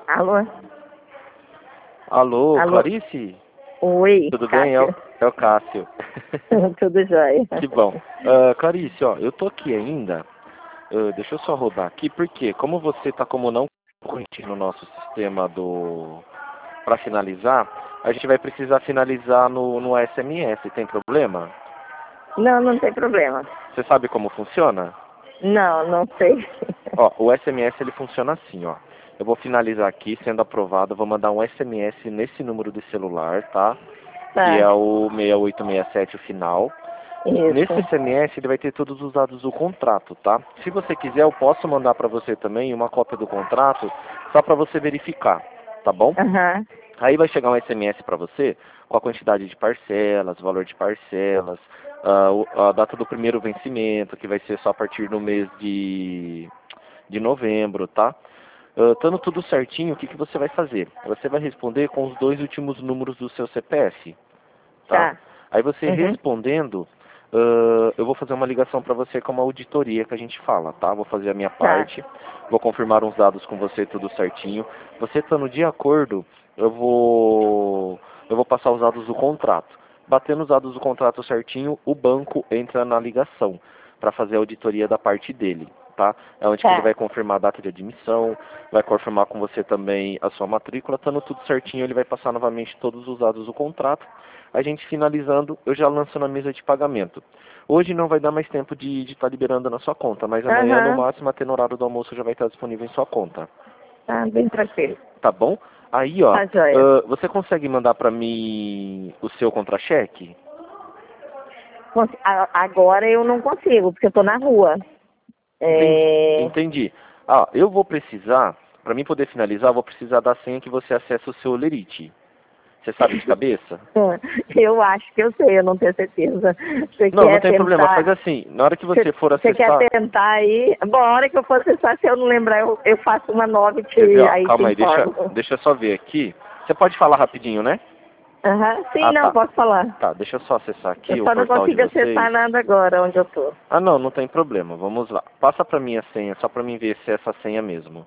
Alô? Alô, Alô? Clarice? Oi, Tudo bem? Cássio. É o Cássio. Tudo jóia. Que bom. Clarice, ó, eu tô aqui ainda. Deixa eu só rodar aqui, porque como você tá como não concorrente no nosso sistema para finalizar, a gente vai precisar finalizar no SMS. Tem problema? Não, não tem problema. Você sabe como funciona? Não, não sei. Ó, o SMS ele funciona assim, ó. Eu vou finalizar aqui, sendo aprovado, eu vou mandar um SMS nesse número de celular, tá? Que Tá, é o 6867, o final. Nesse isso. SMS ele vai ter todos os dados do contrato, tá? Se você quiser, eu posso mandar para você também uma cópia do contrato, só para você verificar, tá bom? Aham, Aí vai chegar um SMS para você com a quantidade de parcelas, valor de parcelas, a data do primeiro vencimento, que vai ser só a partir do mês de novembro, tá? Estando tudo certinho, o que você vai fazer? Você vai responder com os 2 últimos números do seu CPF, tá? tá. Aí você Uhum, respondendo, eu vou fazer uma ligação para você com uma auditoria que a gente fala, tá? Vou fazer a minha tá. parte, vou confirmar uns dados com você, tudo certinho. Você estando de acordo, eu vou passar os dados do contrato. Batendo os dados do contrato certinho, o banco entra na ligação para fazer a auditoria da parte dele, tá? É onde que ele Tá. vai confirmar a data de admissão, vai confirmar com você também a sua matrícula, estando tudo certinho, ele vai passar novamente todos os dados do contrato. A gente finalizando, eu já lanço na mesa de pagamento. Hoje não vai dar mais tempo de estar liberando na sua conta, mas amanhã no Aham, máximo até no horário do almoço já vai estar disponível em sua conta. tá bem tranquilo. Tá bom? Aí, ó, Tá jóia. você consegue mandar para mim o seu contra-cheque? Agora eu não consigo, porque eu tô na rua. Entendi. É... Entendi. Ah, eu vou precisar, para mim poder finalizar, eu vou precisar da senha que você acessa o seu Lerite. Você sabe de cabeça? Eu acho que eu sei, eu não tenho certeza. Você Não, não quer tem problema. Faz tentar? assim, na hora que você for Você quer acessar... tentar aí? Bom, a hora que eu for acessar, se eu não lembrar, eu faço uma nova e Quer ver, ó, aí te calma aí, informo. deixa eu só ver aqui. Você pode falar rapidinho, né? Aham, sim, Ah, não, tá. posso falar. Tá, deixa eu só acessar Eu aqui o só não portal de consigo vocês. acessar nada agora, onde eu tô. Ah, não, não tem problema. Vamos lá. Passa pra mim a senha, só pra mim ver se é essa senha mesmo.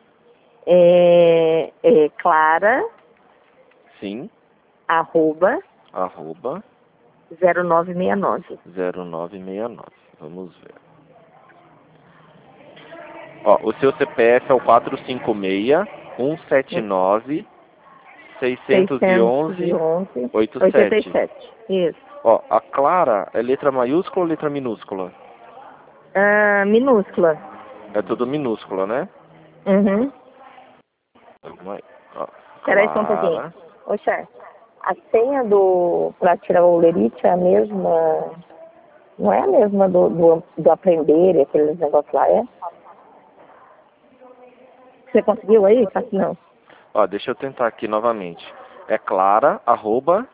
É Clara, Sim, arroba, arroba 0969. 0969. Vamos ver. Ó, o seu CPF é o 456 179 611 611, 87. 87. Isso. Ó, a Clara é letra maiúscula ou letra minúscula? Ah, minúscula. É tudo minúscula, né? Uhum. Vamos aí. Ó, Peraí só um pouquinho. Clara. Ô, Cher, a senha pra tirar o lerite é a mesma. Não é a mesma do aprender, aqueles negócios lá, é? Você conseguiu aí? Fácil não. Ó, deixa eu tentar aqui novamente. É Clara, arroba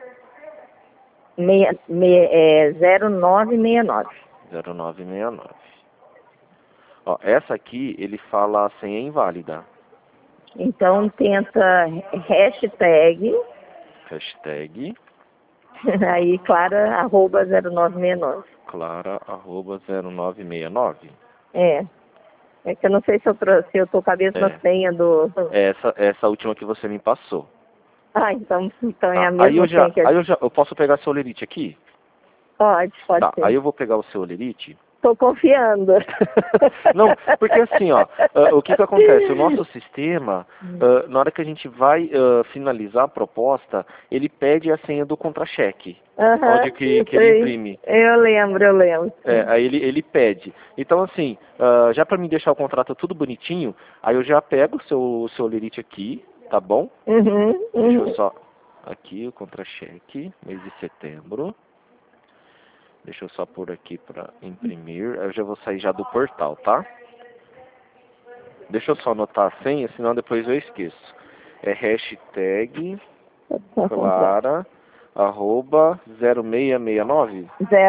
0969. 0969. Ó, essa aqui, ele fala a senha inválida. Então tenta hashtag, Hashtag aí Clara, arroba 0969. Clara, arroba 0969. É. É que eu não sei se eu tô com a mesma É, senha do. essa última que você me passou. Ah, então é Tá, a mesma senha que eu. eu posso pegar seu lerite aqui? Pode Tá, aí ser. eu vou pegar o seu lerite. Tô confiando. Não, porque assim, ó, o que acontece? O nosso sistema, na hora que a gente vai finalizar a proposta, ele pede a senha do contra-cheque, Aham, onde que ele sei. imprime. Eu lembro. Aí ele pede. Então, assim, já para me deixar o contrato tudo bonitinho, aí eu já pego o seu lerite aqui, tá bom? Deixa eu Uhum. só... Aqui, o contra-cheque, mês de setembro. Deixa eu só pôr aqui para imprimir. Eu já vou sair já do portal, tá? Deixa eu só anotar a senha, senão depois eu esqueço. É hashtag Clara, arroba 0669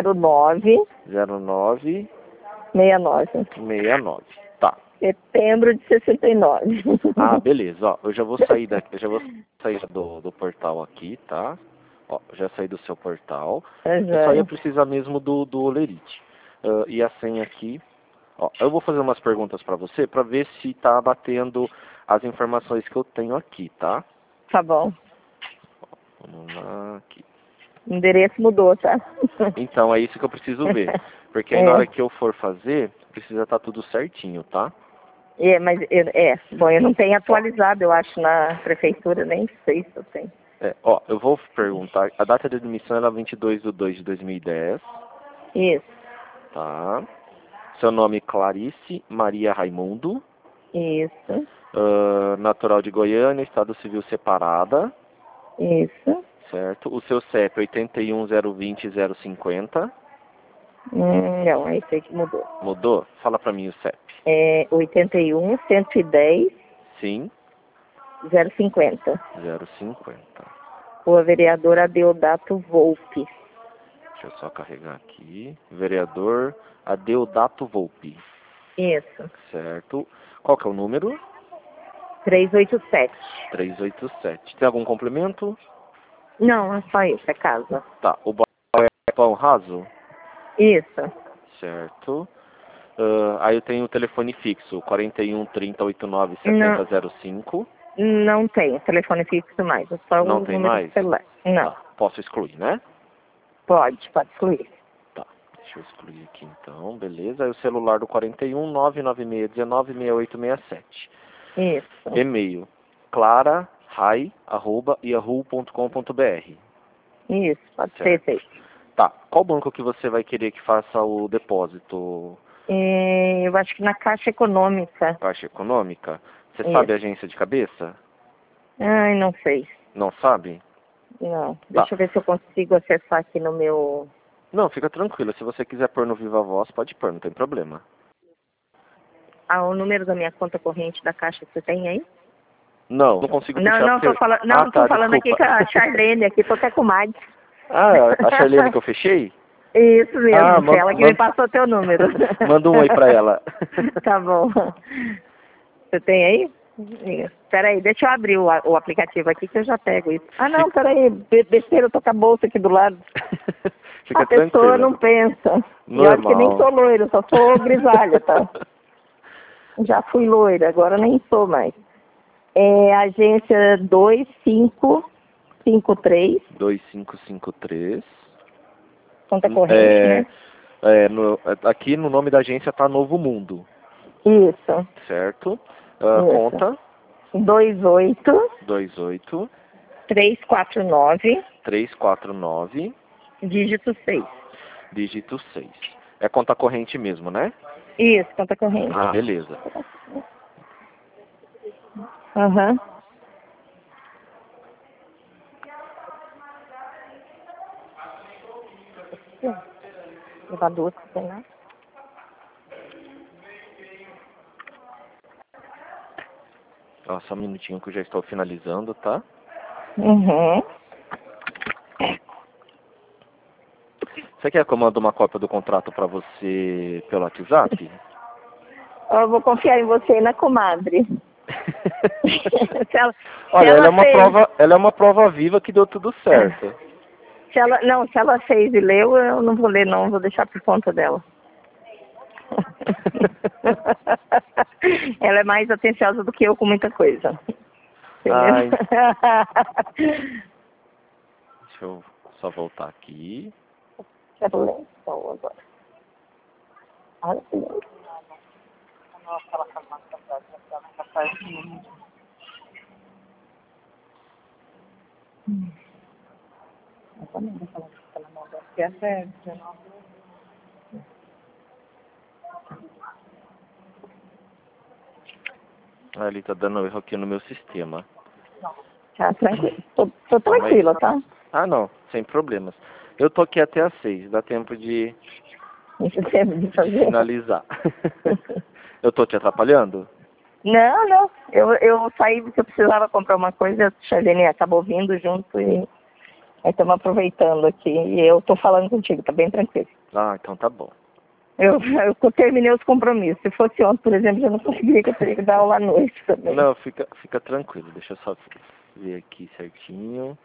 0969. 0969. Tá. Setembro de 69. Ah, beleza. Ó, eu já vou sair daqui, eu já vou sair do portal aqui, tá? Ó, já saí do seu portal. É Eu só ia jóia. precisar mesmo do Olerite. E a senha aqui. Ó, eu vou fazer umas perguntas para você para ver se tá batendo as informações que eu tenho aqui, tá? Tá bom. Vamos lá, aqui. O endereço mudou, tá? Então, é isso que eu preciso ver. Porque aí É. na hora que eu for fazer, precisa estar tudo certinho, tá? Bom, eu não tenho atualizado, eu acho, na prefeitura, nem sei se eu tenho. Ó, eu vou perguntar, a data de admissão era 22/2/2010, Isso, tá? Seu nome Clarice Maria Raimundo, isso, natural de Goiânia, estado civil separada, isso. certo? O seu CEP 81020050, Não, é isso aí que mudou. mudou? Fala pra mim o CEP. É 81-110-050. Sim, 050. Rua Vereador Adeodato Volpe. Deixa eu só carregar aqui. Vereador Adeodato Volpe, Isso, certo? Qual que é o número? 387. 387. Tem algum complemento? Não, é só isso, é casa. Tá, o bairro é Pão Raso? Isso. Certo. Aí eu tenho o telefone fixo, 41 30 89 Não, 70 05. não tem telefone fixo mais, é só Não o tem número mais? do celular. Não, Tá, posso excluir, né? pode excluir. Tá, deixa eu excluir aqui então, beleza. Aí o celular do 41 99619 6867. Isso, E-mail, clara.rai@yahoo.com.br. isso, pode ser Certo. esse aí. Tá, qual banco que você vai querer que faça o depósito? Eu acho que na Caixa Econômica. Caixa Econômica? Você sabe a Isso. agência de cabeça? Ai, não sei. Não sabe? Não. Tá. Deixa eu ver se eu consigo acessar aqui no meu. Não, fica tranquila. Se você quiser pôr no Viva Voz, pode pôr, não tem problema. Ah, o número da minha conta corrente da Caixa você tem aí? Não, não consigo Não, puxar não, porque... tô falando, Ah, não, tô tá, falando aqui desculpa. com a Charlene, aqui, tô até com o Madi. Ah, a Charlene que eu fechei? Isso Ah, mesmo, foi ela que me passou teu número. Manda um oi pra ela. Tá bom. Você tem aí? Espera aí, deixa eu abrir o aplicativo aqui que eu já pego isso. Ah, não, espera aí, besteira, eu tô com a bolsa aqui do lado. Fica A pessoa tranquila. não pensa. E olha que nem Normal. sou loira, só sou grisalha, tá? Já fui loira, agora nem sou mais. É agência 2553, 2553. conta corrente, né? Aqui no nome da agência tá Novo Mundo, Isso, certo? isso. Conta 28 28 349, 349, dígito 6. dígito 6. É conta corrente mesmo, né? Isso, conta corrente. Ah, beleza. Aham. Levar duas, tem lá. Ó, só um minutinho que eu já estou finalizando, tá? Uhum. Você quer que eu mande uma cópia do contrato para você pelo WhatsApp? Eu vou confiar em você e na comadre. se ela, Olha, ela fez, ela é uma prova viva que deu tudo certo. se ela fez e leu, eu não vou ler não, vou deixar por conta dela. Ela é mais atenciosa do que eu com muita coisa. Ai, Entendeu? deixa eu só voltar aqui. Quero ler então agora. Olha que lindo. Ah, ele tá dando erro aqui no meu sistema. Tá tranquilo. Tô Calma aí. tranquila, tá? Ah, não, sem problemas. Eu tô aqui até às 6, dá tempo de Isso teve de fazer. finalizar. Eu tô te atrapalhando? Não, não. Eu saí porque eu precisava comprar uma coisa, a Charlene acabou vindo junto e aí estamos aproveitando aqui. E eu tô falando contigo, tá bem tranquilo. Ah, então tá bom. Eu terminei os compromissos. Se fosse ontem, por exemplo, eu não conseguiria, que eu teria que dar aula à noite também. Não, fica tranquilo, deixa eu só ver aqui certinho.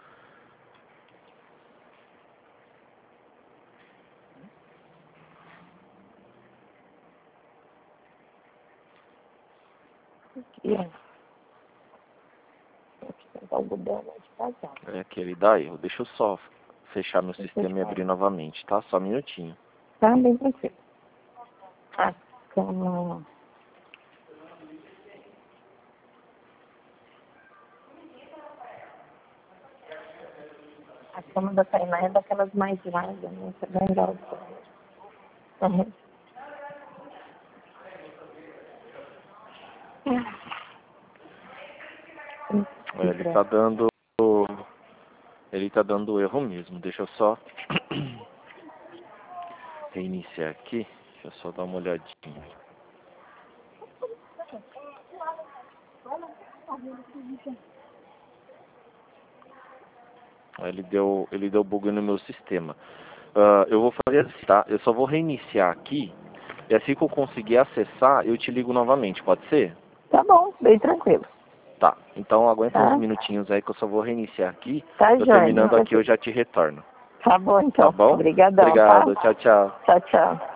Yeah. o algodão de casar. É que ele dá erro. Deixa eu só fechar meu sistema e abrir novamente, tá? Só um minutinho. Tá bem tranquilo. A cama... A cama da Tainá é daquelas mais largas, né? Você vai dar o uhum. Ele tá dando erro mesmo. Deixa eu só reiniciar aqui. Deixa eu só dar uma olhadinha. Ele deu bug no meu sistema. Eu vou fazer assim, tá? Eu só vou reiniciar aqui. E assim que eu conseguir acessar, eu te ligo novamente, pode ser? Tá bom, bem tranquilo. Tá, então aguenta Tá? uns minutinhos aí que eu só vou reiniciar aqui. Tá, eu joia. terminando aqui eu já te retorno. Tá bom, então. Tá bom? Obrigadão, Obrigado, tá? tchau, tchau. Tchau, tchau.